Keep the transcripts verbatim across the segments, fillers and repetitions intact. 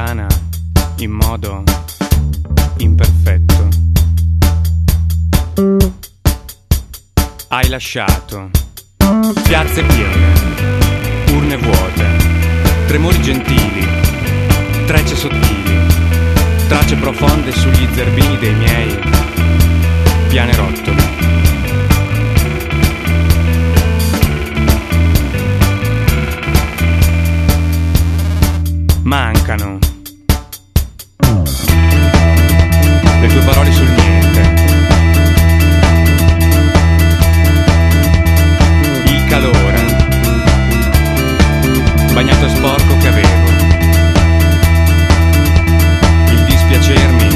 lontana in modo imperfetto. Hai lasciato piazze piene, urne vuote, tremori gentili, trecce sottili, tracce profonde sugli zerbini dei miei pianerottoli. Mancano le tue parole sul niente, il calore bagnato e sporco che avevo, il dispiacermi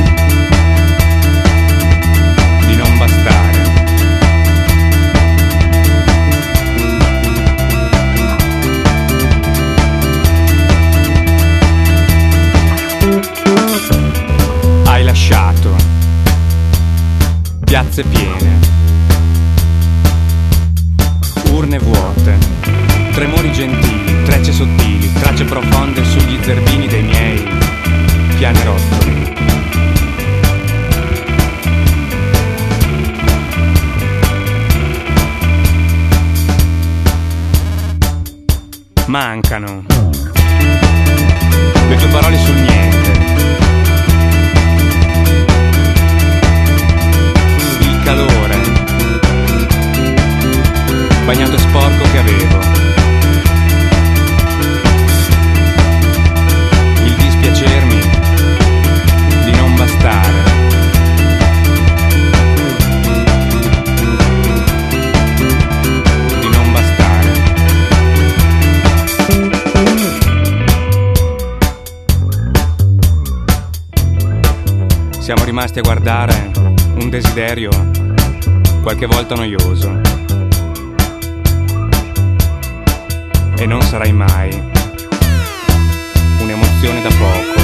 di non bastare. Hai lasciato piazze piene, urne vuote, tremori gentili, trecce sottili, tracce profonde sugli zerbini dei miei pianerottoli. Mancano le tue parole sul niente, il calore bagnato e sporco che avevo, il dispiacermi di non bastare. Di non bastare. Siamo rimasti a guardare un desiderio qualche volta noioso, e non sarai mai un'emozione da poco.